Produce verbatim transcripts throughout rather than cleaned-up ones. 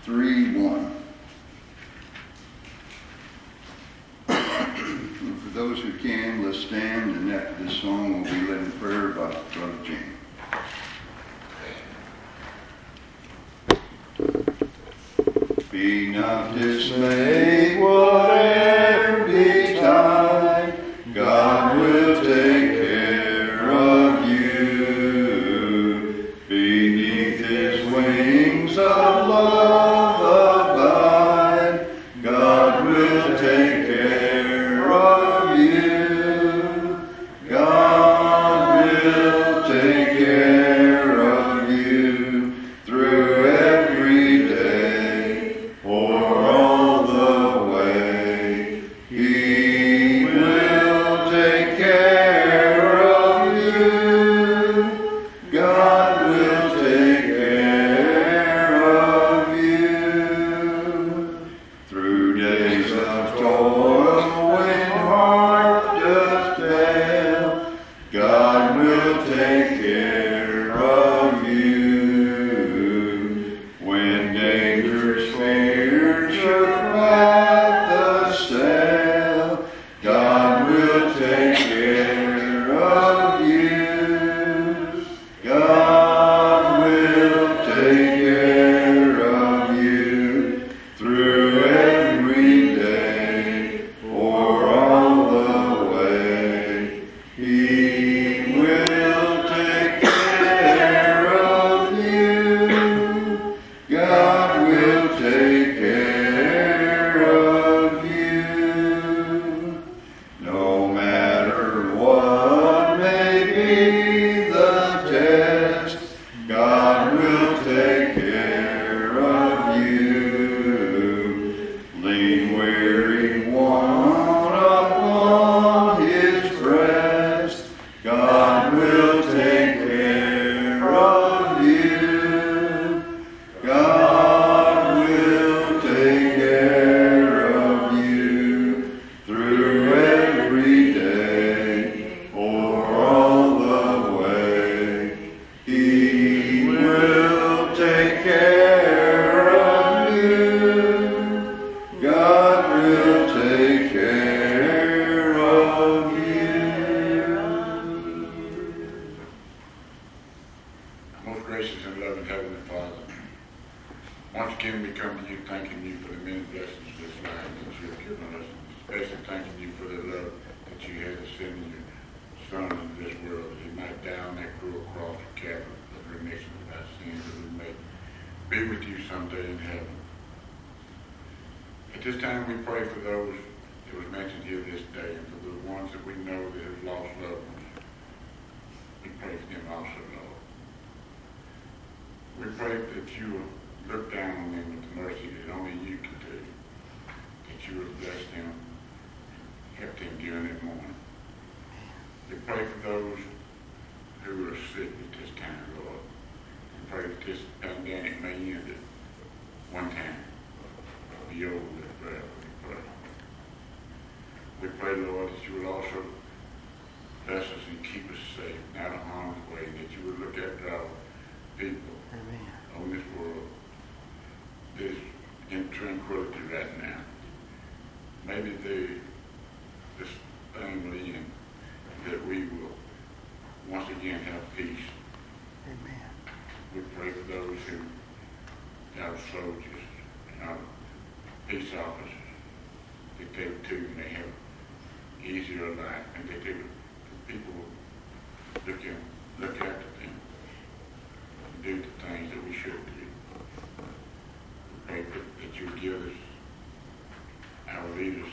three one. For those who can, let's stand, and after this song will be led in prayer by Brother Jim. Be not dismayed, whatever betide, God will take care of you. Beneath His wings of love abide, God will take care of you. God will take care of you through every day, for all the way. He will take care of you. God will take care of you through days of toil when heart does fail. God will take care of you when danger's fear should path assail. God will take care of you. God will take care of you through every day, for all the way. He will take care of you. God will take care of you. No matter what may be the test, God will take care of you. Lean weary one upon His breast, God will take care of you. God will take care of you through every day, for all the way. He will take care of you. God will take care of you. Most gracious and loving Heavenly Father, once again we come to you thanking you for the many blessings of this life that you have given us, especially thanking you for the love that you had to send your Son into this world, that He might die on that cruel cross for Calvary for the remission of our sins, that we may be with you someday in heaven. At this time we pray for those that was mentioned here this day, and for the ones that we know that have lost loved ones. We pray for them also, Lord. We pray that you will look down on them with the mercy that only you can do, that you will bless them, help them during that morning. We pray for those who are sick at this time, Lord, and pray that this pandemic may end at one time, be over with forever, we pray. We pray, Lord, that you will also bless us and keep us safe, out of harm's way, that you will look after our people Amen. on this world that is in tranquility right now. Maybe the this thing will end, that we will once again have peace. Amen. We pray for those who, our soldiers and our peace officers, that they too may have easier life, and that they, the people will look, in, look after them and do the things that we should do. We pray that, that you give us, our leaders,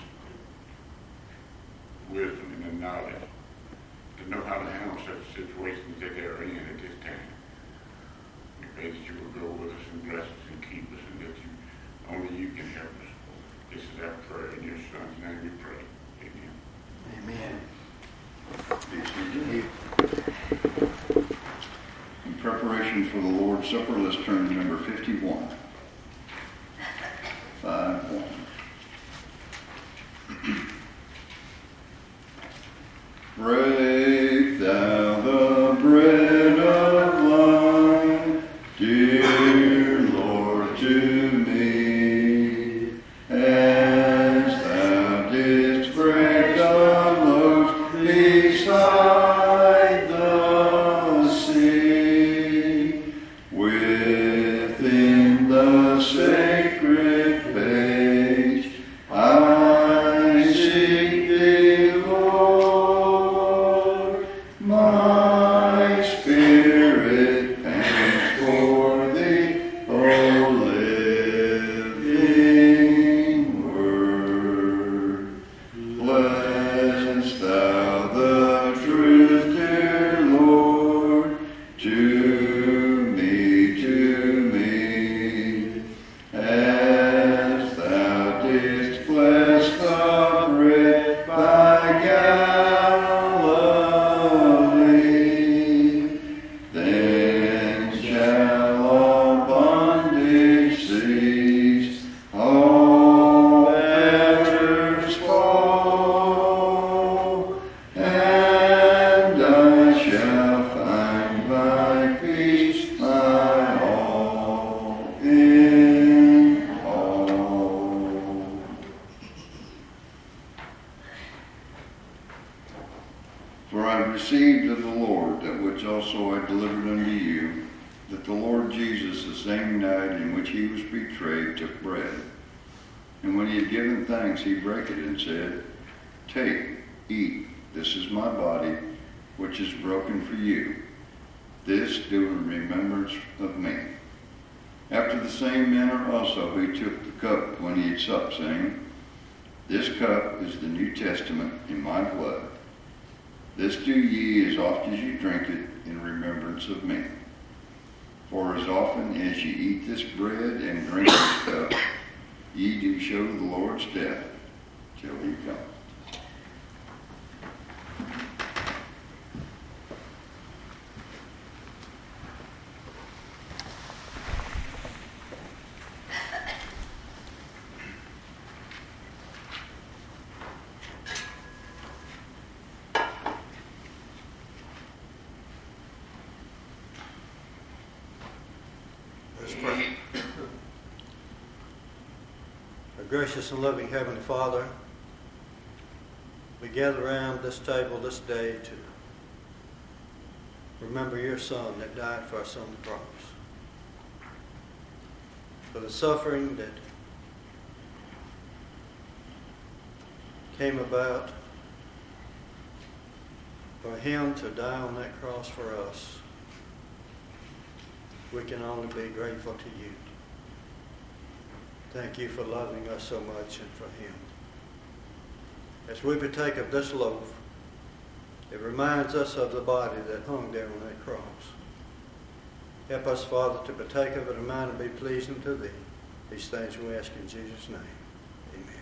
wisdom and the knowledge to know how to handle such situations that they are in at this time. We pray that you will go with us and bless us and keep us, and that you only you can help us. This is our prayer in your Son's name we pray. Amen. Amen. In preparation for the Lord's Supper, let's turn to number fifty-one. five one. Break thou the bread of life, dear Lord, to me. night in which he was betrayed, took bread. And when he had given thanks, he brake it and said, "Take, eat, this is my body, which is broken for you. This do in remembrance of me." After the same manner also he took the cup when he had supped, saying, "This cup is the New Testament in my blood. This do ye as oft as you drink it in remembrance of me. For as often as ye eat this bread and drink this cup, ye do show the Lord's death till he come." Gracious and loving Heavenly Father, we gather around this table this day to remember your Son that died for us on the cross, for the suffering that came about for him to die on that cross for us. We can only be grateful to you. Thank you for loving us so much and for him. As we partake of this loaf, it reminds us of the body that hung there on that cross. Help us, Father, to partake of it in a manner to be pleasing to thee. These things we ask in Jesus' name. Amen.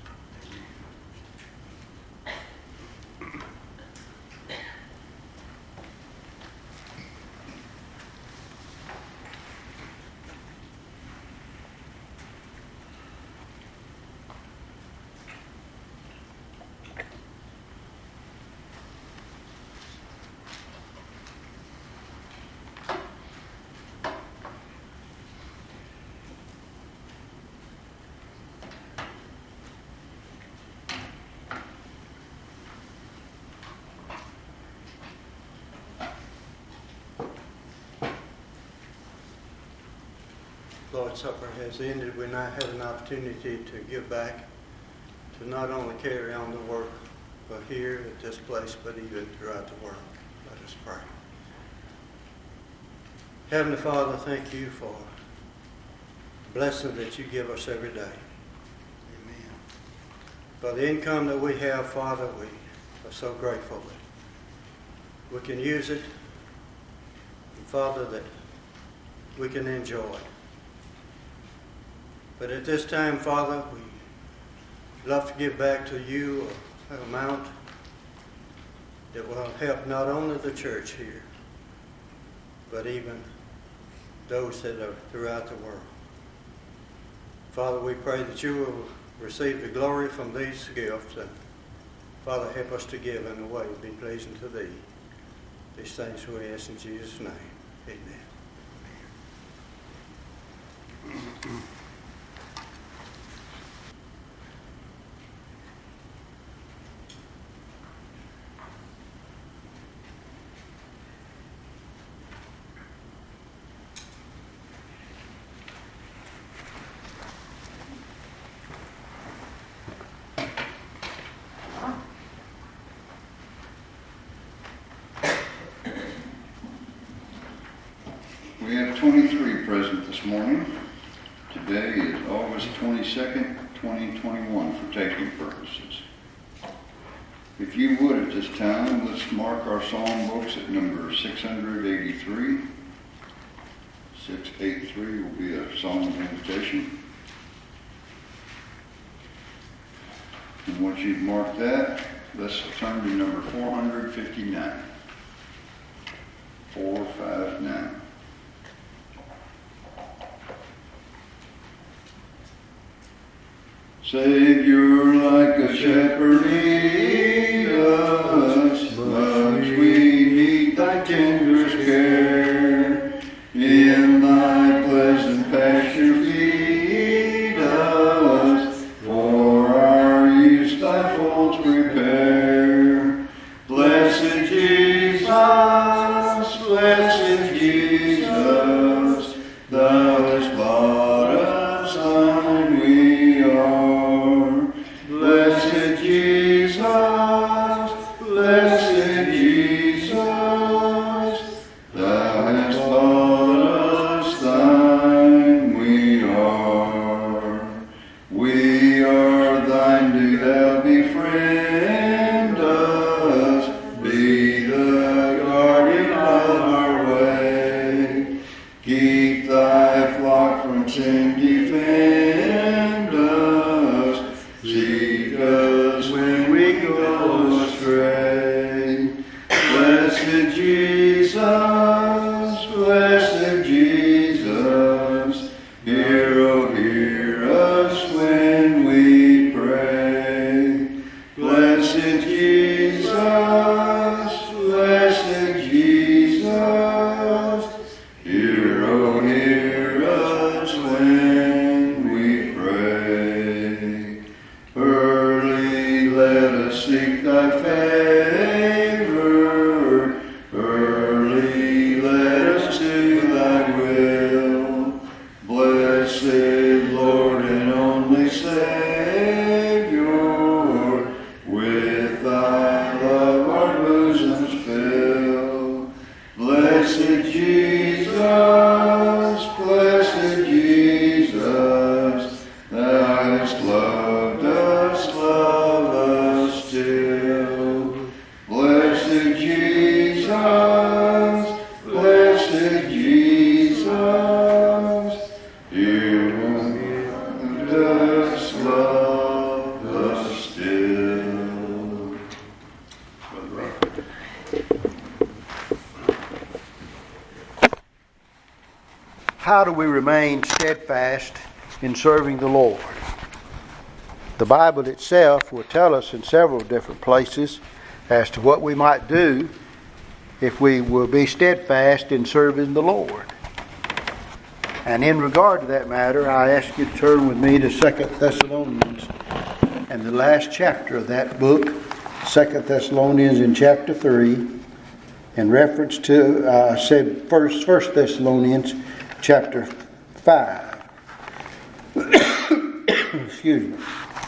Lord's Supper has ended. We now have an opportunity to give back, to not only carry on the work but here at this place, but even throughout the world. Let us pray. Heavenly Father, thank you for the blessing that you give us every day. Amen. For the income that we have, Father, we are so grateful that we can use it, and Father, that we can enjoy it. But at this time, Father, we love to give back to you an amount that will help not only the church here, but even those that are throughout the world. Father, we pray that you will receive the glory from these gifts, and Father, help us to give in a way to be pleasing to thee. These things we ask in Jesus' name. Amen. We have twenty-three present this morning. Today is August twenty-second, twenty twenty-one for taking purposes. If you would at this time, let's mark our psalm books at number six eighty-three. six eighty-three will be a psalm of invitation. And once you've marked that, let's turn to number four fifty-nine. four five nine. Savior, like a shepherd, lead us, much we need thy tenderest care. In thy pleasant pasture feed us, for our use thy folds prepare. Blessed Jesus, blessed Jesus, thou hast bought defend us, seek us when we go astray. Blessed Jesus, blessed Jesus, hear, oh, hear us when we pray. Blessed Jesus, blessed Jesus, hear, oh, hear us when we pray. Early let us seek thy favor, early let us do thy will. Blessed Lord and only Savior, with thy love our bosoms fill. Blessed Jesus, blessed Jesus, thou hast loved us, love us still. Blessed Jesus, blessed Jesus, you loved us, love us still. Brother Robert. How do we remain steadfast in serving the Lord? The Bible itself will tell us in several different places as to what we might do if we will be steadfast in serving the Lord. And in regard to that matter, I ask you to turn with me to Second Thessalonians and the last chapter of that book, Second Thessalonians in chapter three, in reference to, uh, I said first, First Thessalonians chapter five. Excuse me.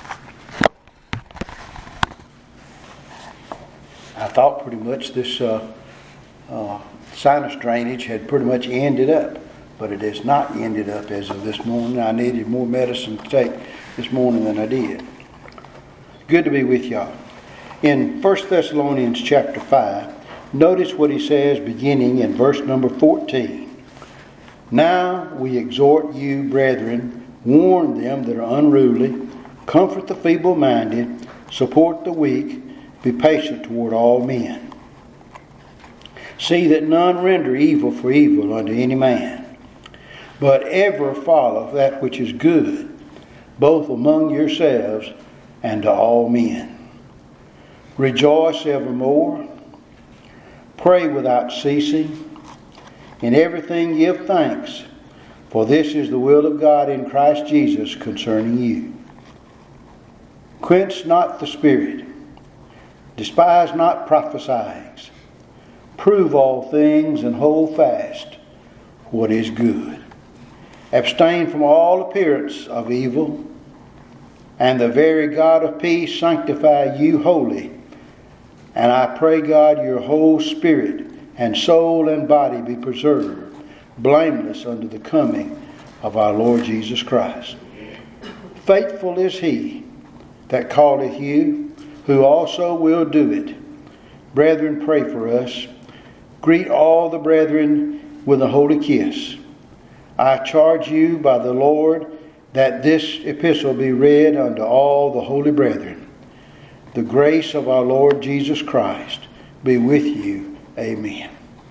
I thought pretty much this uh, uh, sinus drainage had pretty much ended up, but it has not ended up as of this morning. I needed more medicine to take this morning than I did. Good to be with y'all. In First Thessalonians chapter five, notice what he says beginning in verse number fourteen. Now we exhort you, brethren, warn them that are unruly, comfort the feeble-minded, support the weak, be patient toward all men. See that none render evil for evil unto any man, but ever follow that which is good, both among yourselves and to all men. Rejoice evermore, pray without ceasing, in everything give thanks, for this is the will of God in Christ Jesus concerning you. Quench not the spirit, despise not prophesying, prove all things and hold fast what is good. Abstain from all appearance of evil, and the very God of peace sanctify you wholly. And I pray God your whole spirit and soul and body be preserved, blameless unto the coming of our Lord Jesus Christ. Faithful is he that calleth you, who also will do it. Brethren, pray for us. Greet all the brethren with a holy kiss. I charge you by the Lord that this epistle be read unto all the holy brethren. The grace of our Lord Jesus Christ be with you. Amen.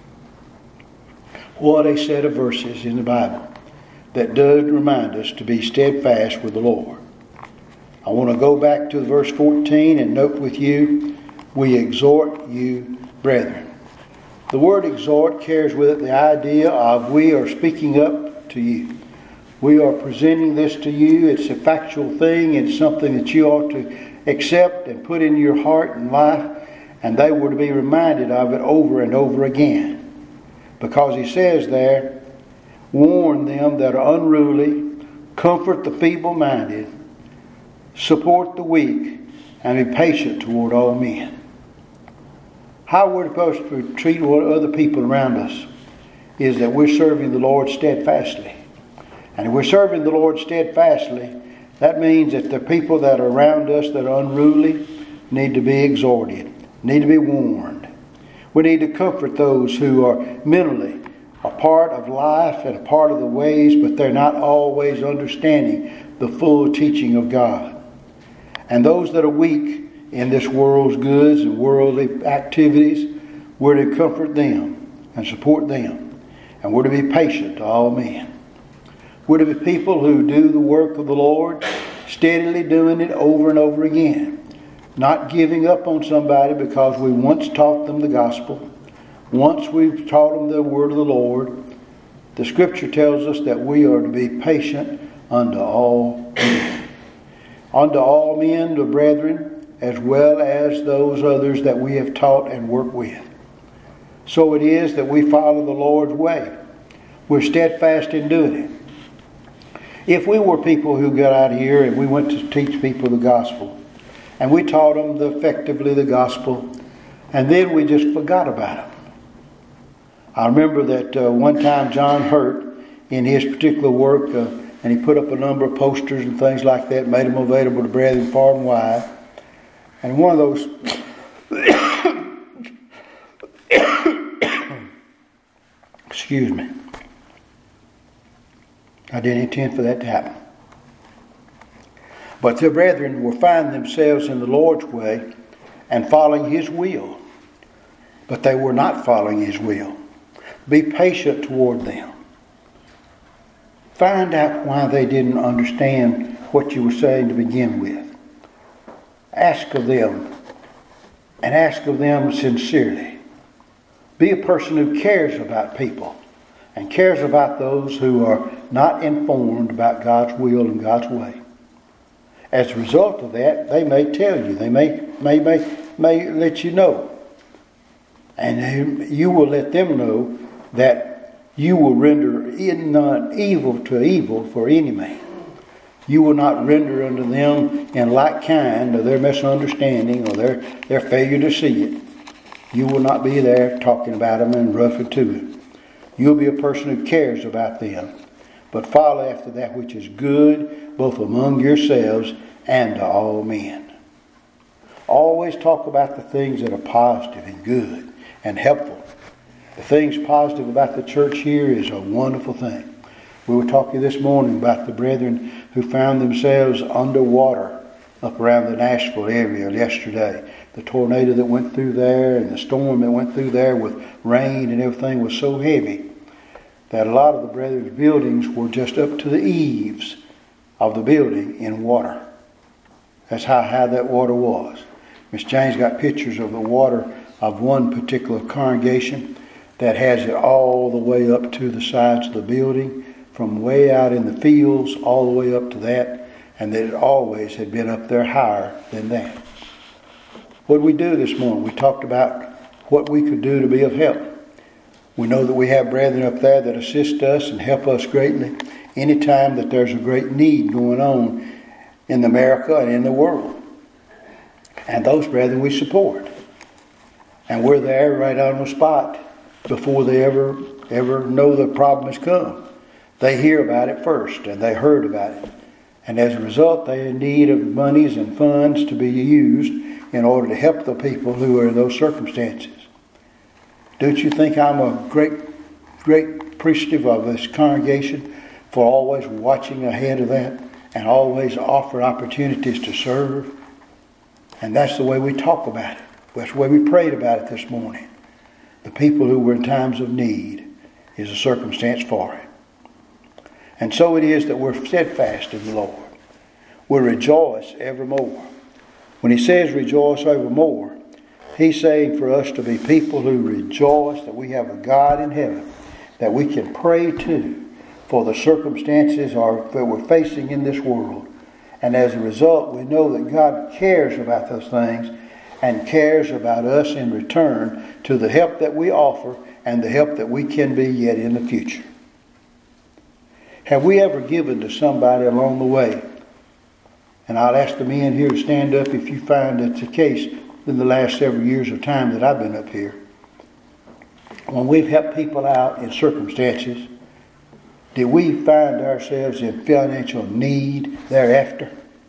What a set of verses in the Bible that does remind us to be steadfast with the Lord. I want to go back to verse fourteen and note with you, we exhort you, brethren. The word exhort carries with it the idea of we are speaking up to you. We are presenting this to you. It's a factual thing. It's something that you ought to accept and put in your heart and life. And they were to be reminded of it over and over again. Because he says there, warn them that are unruly, comfort the feeble-minded, support the weak, and be patient toward all men. How we're supposed to treat other people around us is that we're serving the Lord steadfastly. And if we're serving the Lord steadfastly, that means that the people that are around us that are unruly need to be exhorted, need to be warned. We need to comfort those who are mentally a part of life and a part of the ways, but they're not always understanding the full teaching of God. And those that are weak in this world's goods and worldly activities, we're to comfort them and support them. And we're to be patient to all men. We're to be people who do the work of the Lord, steadily doing it over and over again. Not giving up on somebody because we once taught them the gospel. Once we've taught them the word of the Lord. The Scripture tells us that we are to be patient unto all men. Unto all men, the brethren, as well as those others that we have taught and worked with. So it is that we follow the Lord's way. We're steadfast in doing it. If we were people who got out here and we went to teach people the gospel, and we taught them the, effectively the gospel, and then we just forgot about them. I remember that uh, one time John Hurt, in his particular work, uh, and he put up a number of posters and things like that, made them available to brethren far and wide. And one of those excuse me. I didn't intend for that to happen. But the brethren will find themselves in the Lord's way and following His will. But they were not following His will. Be patient toward them. Find out why they didn't understand what you were saying to begin with. Ask of them, and ask of them sincerely. Be a person who cares about people and cares about those who are not informed about God's will and God's way. As a result of that, they may tell you, they may may may, may let you know. And you will let them know that you will render in none evil to evil for any man. You will not render unto them in like kind of their misunderstanding or their, their failure to see it. You will not be there talking about them and roughing to it. You'll be a person who cares about them, but follow after that which is good, both among yourselves and to all men. Always talk about the things that are positive and good and helpful. The things positive about the church here is a wonderful thing. We were talking this morning about the brethren who found themselves underwater up around the Nashville area yesterday. The tornado that went through there and the storm that went through there with rain and everything was so heavy that a lot of the brethren's buildings were just up to the eaves of the building in water. That's how high that water was. Miss Jane's got pictures of the water of one particular congregation that has it all the way up to the sides of the building, from way out in the fields all the way up to that, and that it always had been up there higher than that. What did we do this morning? We talked about what we could do to be of help. We know that we have brethren up there that assist us and help us greatly anytime that there's a great need going on in America and in the world. And those brethren we support. And we're there right on the spot before they ever ever know the problem has come. They hear about it first, and they heard about it. And as a result, they're in need of monies and funds to be used in order to help the people who are in those circumstances. Don't you think I'm a great, great appreciative of this congregation for always watching ahead of that and always offer opportunities to serve? And that's the way we talk about it. That's the way we prayed about it this morning. The people who were in times of need is a circumstance for it. And so it is that we're steadfast in the Lord. We rejoice evermore. When he says rejoice evermore, he's saying for us to be people who rejoice that we have a God in heaven that we can pray to for the circumstances that we're facing in this world. And as a result, we know that God cares about those things and cares about us in return to the help that we offer and the help that we can be yet in the future. Have we ever given to somebody along the way? And I'll ask the men here to stand up if you find that's the case in the last several years of time that I've been up here. When we've helped people out in circumstances, did we find ourselves in financial need thereafter?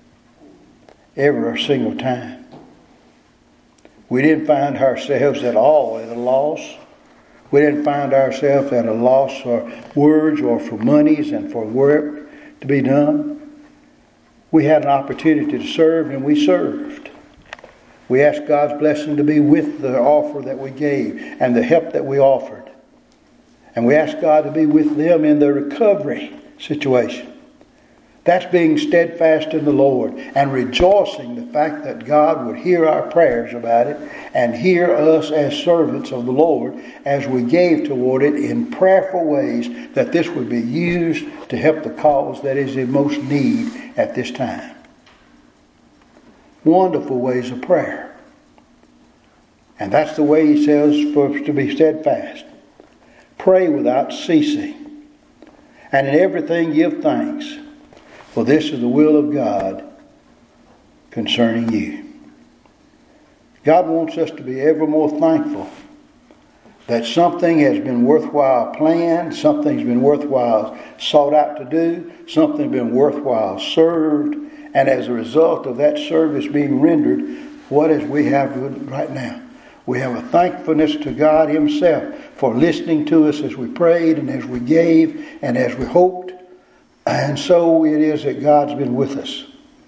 Every single time. We didn't find ourselves at all at a loss. We didn't find ourselves at a loss for words or for monies and for work to be done. We had an opportunity to serve, and we served. We asked God's blessing to be with the offer that we gave and the help that we offered. And we asked God to be with them in their recovery situation. That's being steadfast in the Lord and rejoicing the fact that God would hear our prayers about it and hear us as servants of the Lord as we gave toward it in prayerful ways, that this would be used to help the cause that is in most need at this time. Wonderful ways of prayer. And that's the way He says for us to be steadfast. Pray without ceasing. And in everything give thanks. For this is the will of God concerning you. God wants us to be ever more thankful that something has been worthwhile planned, something's been worthwhile sought out to do, something's been worthwhile served, and as a result of that service being rendered, what is we have right now? We have a thankfulness to God Himself for listening to us as we prayed and as we gave and as we hoped. And so it is that God's been with us.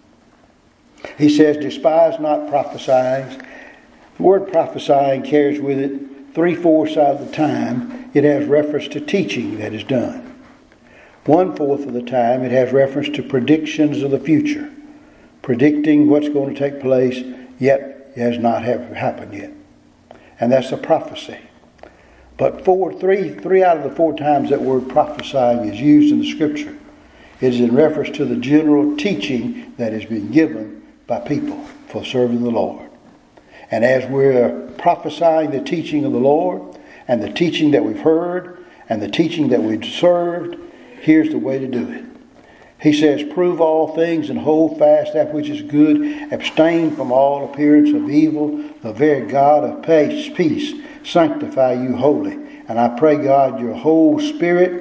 He says, despise not prophesying. The word prophesying carries with it three-fourths of the time it has reference to teaching that is done. One-fourth of the time it has reference to predictions of the future. Predicting what's going to take place, yet it has not have happened yet. And that's a prophecy. But four, three, three out of the four times that word prophesying is used in the Scripture, it is in reference to the general teaching that is being given by people for serving the Lord. And as we're prophesying the teaching of the Lord and the teaching that we've heard and the teaching that we've served, here's the way to do it. He says, prove all things and hold fast that which is good. Abstain from all appearance of evil. The very God of peace, peace sanctify you wholly. And I pray, God, your whole spirit,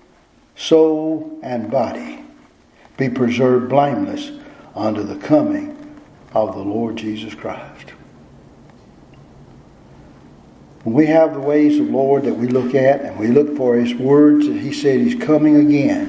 soul, and body be preserved blameless unto the coming of the Lord Jesus Christ. When we have the ways of the Lord that we look at and we look for His words that He said He's coming again.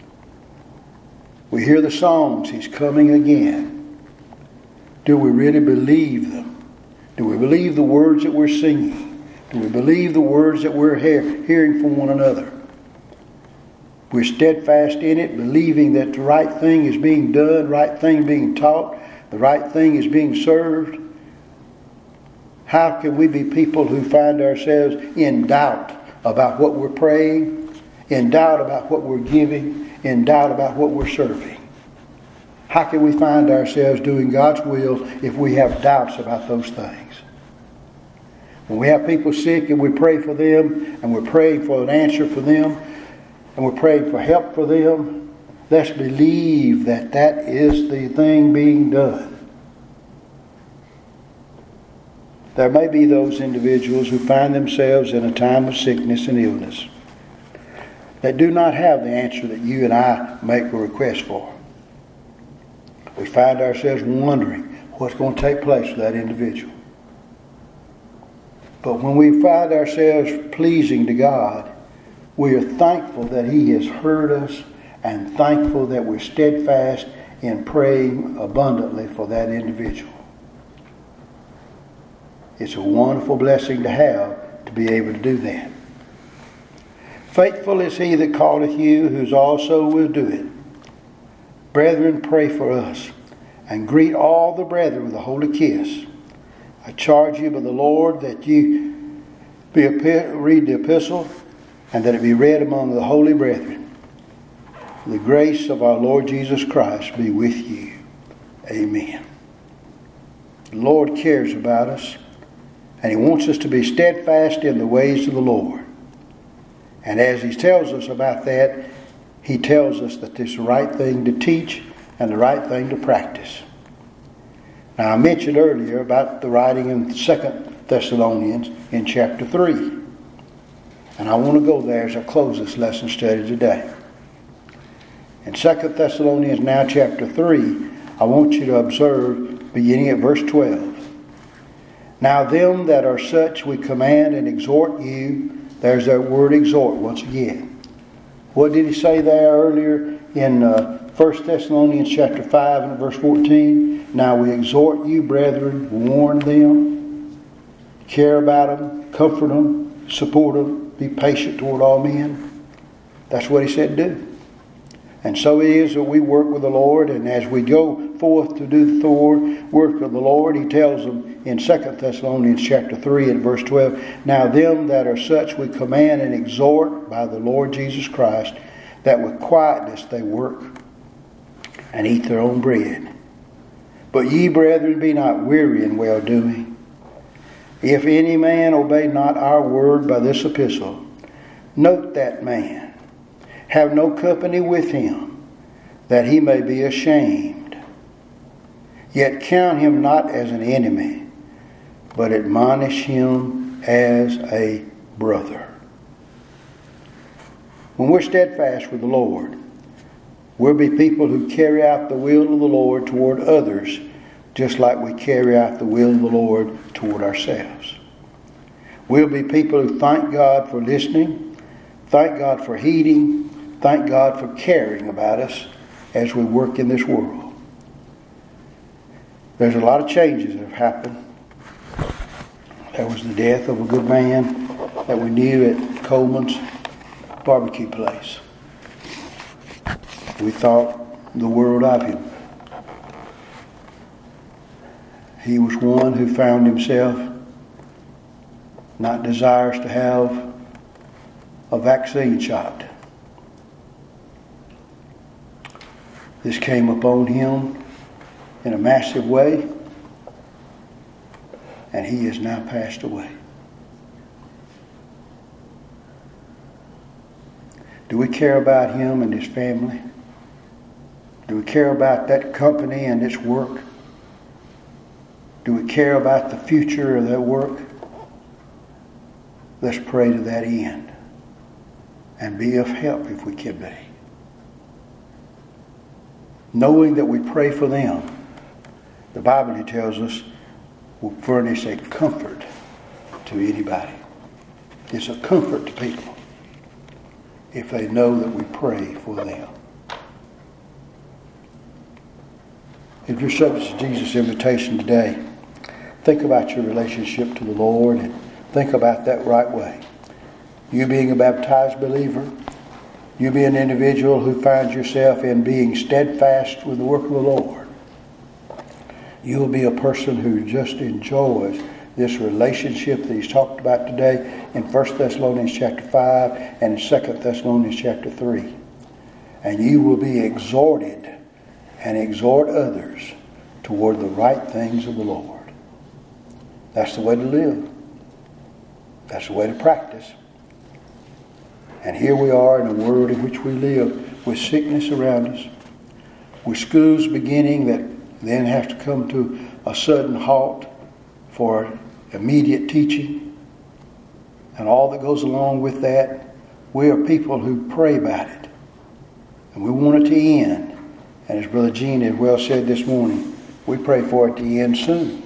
We hear the songs, He's coming again. Do we really believe them? Do we believe the words that we're singing? Do we believe the words that we're hear, hearing from one another? We're steadfast in it, believing that the right thing is being done, right thing being taught, the right thing is being served. How can we be people who find ourselves in doubt about what we're praying, in doubt about what we're giving, in doubt about what we're serving? How can we find ourselves doing God's will if we have doubts about those things? When we have people sick and we pray for them and we're praying for an answer for them, and we're praying for help for them, let's believe that that is the thing being done. There may be those individuals who find themselves in a time of sickness and illness that do not have the answer that you and I make a request for. We find ourselves wondering what's going to take place with that individual. But when we find ourselves pleasing to God, we are thankful that He has heard us and thankful that we're steadfast in praying abundantly for that individual. It's a wonderful blessing to have to be able to do that. Faithful is He that calleth you, who also will do it. Brethren, pray for us, and greet all the brethren with a holy kiss. I charge you by the Lord that you be read the epistle, and that it be read among the holy brethren. The grace of our Lord Jesus Christ be with you. Amen. The Lord cares about us, and He wants us to be steadfast in the ways of the Lord. And as He tells us about that, He tells us that it's the right thing to teach and the right thing to practice. Now, I mentioned earlier about the writing in Second Thessalonians in chapter three. And I want to go there as I close this lesson study today. In Second Thessalonians now chapter three, I want you to observe beginning at verse twelve. Now them that are such we command and exhort you There's that word exhort once again. What did he say there earlier in uh, First Thessalonians chapter five and verse fourteen? Now we exhort you, brethren, warn them, care about them, comfort them, support them, be patient toward all men. That's what he said do. And so it is that we work with the Lord, and as we go forth to do the work of the Lord, he tells them in Second Thessalonians chapter three and verse twelve, now them that are such we command and exhort by the Lord Jesus Christ, that with quietness they work and eat their own bread. But ye, brethren, be not weary in well-doing. If any man obey not our word by this epistle, note that man. Have no company with him, that he may be ashamed. Yet count him not as an enemy, but admonish him as a brother. When we're steadfast with the Lord, we'll be people who carry out the will of the Lord toward others, just like we carry out the will of the Lord toward ourselves. We'll be people who thank God for listening, thank God for heeding, thank God for caring about us as we work in this world. There's a lot of changes that have happened. There was the death of a good man that we knew at Coleman's barbecue place. We thought the world of him. He was one who found himself not desirous to have a vaccine shot. This came upon him in a massive way, and he has now passed away. Do we care about him and his family? Do we care about that company and its work? Do we care about the future of that work? Let's pray to that end and be of help if we can be. Knowing that we pray for them, the Bible tells us, will furnish a comfort to anybody. It's a comfort to people if they know that we pray for them. If you're subject to Jesus' invitation today, think about your relationship to the Lord and think about that right way. You being a baptized believer, you be an individual who finds yourself in being steadfast with the work of the Lord. You'll be a person who just enjoys this relationship that he's talked about today in First Thessalonians chapter five and in Second Thessalonians chapter three. And you will be exhorted and exhort others toward the right things of the Lord. That's the way to live. That's the way to practice. And here we are in a world in which we live with sickness around us, with schools beginning that then have to come to a sudden halt for immediate teaching, and all that goes along with that. We are people who pray about it, and we want it to end. And as Brother Gene has well said this morning, we pray for it to end soon.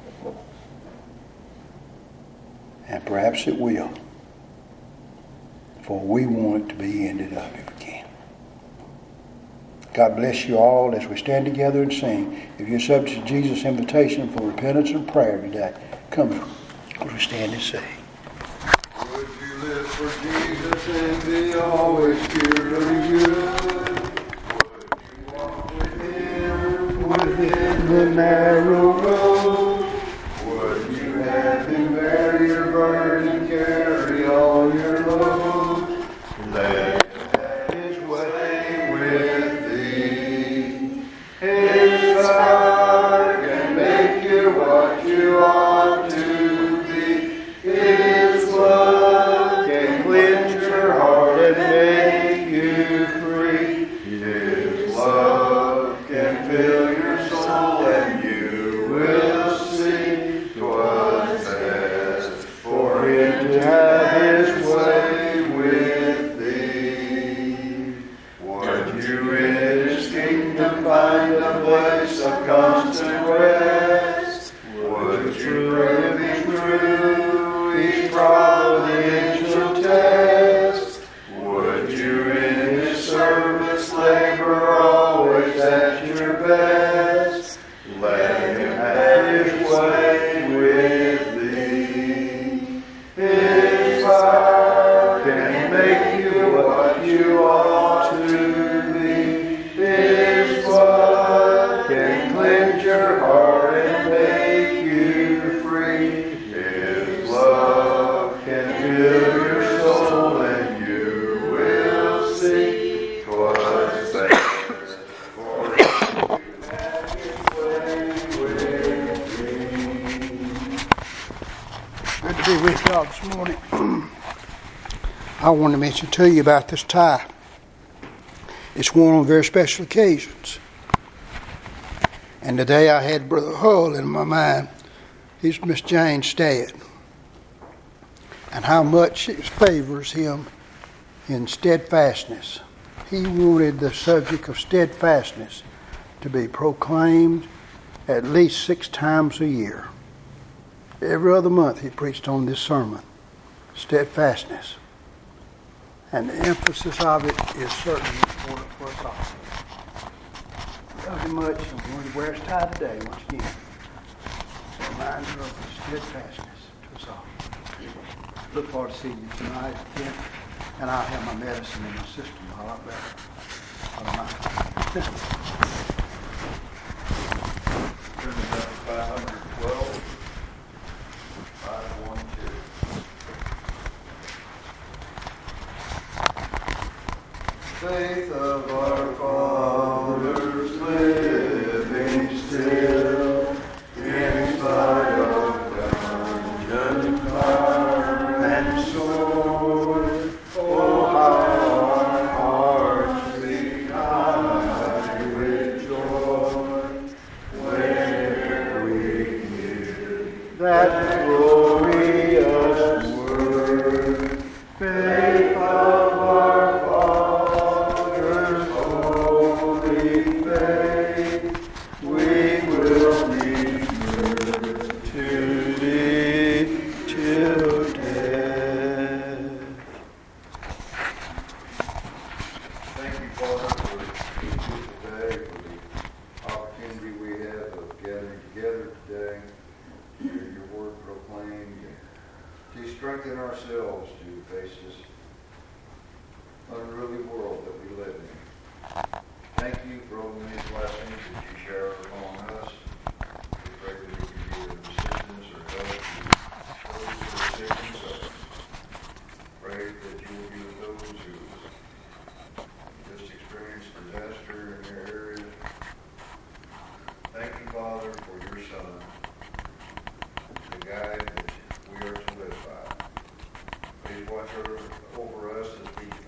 And perhaps it will. For we want it to be ended up if we can. God bless you all as we stand together and sing. If you're subject to Jesus' invitation for repentance and prayer today, come as we stand and sing. Would you live for Jesus and be always purely good? Would you walk with Him within the narrow road? Would you have Him bear your burden, carry all your load? Let Him have His way with thee. His power can make you what you ought to be. His blood can cleanse your heart and make you free. His love can fill your soul and you will see 'twas best for Him to have His way with thee. Would you in His kingdom find a place of constant rest? Would you prove Him true each providential test? your best. Let him have his way with thee. His fire can make you what you ought to be. His blood can cleanse your heart and make you free. His love can fill your soul and you will see 'twas best for you to have his way with thee. Good to be with y'all this morning. I want to mention to you about this tie. It's worn on very special occasions. And today I had Brother Hull in my mind. He's Miss Jane's dad. And how much it favors him in steadfastness. He wanted the subject of steadfastness to be proclaimed at least six times a year. Every other month he preached on this sermon, steadfastness. And the emphasis of it is certainly important for us all. Love you much, and we're going to wear his tie today once again. It's a reminder of the steadfastness to us all. Look forward to seeing you tonight again, and I'll have my medicine in my system a lot better. I don't mind. Turn to number five twelve, five one two. Faith of our fathers living still, in spite of dungeon, fire, and sword. Oh, how our hearts beat high with joy when we hear that glorious word. Faith of our fathers, holy faith, we will be sure to thee till death. Thank you, Father, for teaching today, for the opportunity we have of gathering together today to hear your word proclaimed, to strengthen ourselves to face this unruly world that we live in. Thank you for all the many blessings that you shower upon us. We pray that we can be of assistance or help to those who are sick and suffering. Pray that you will be with those who just experienced disaster in their area. Thank you, Father, for your Son, the guide that we are to live by. Please watch over us as we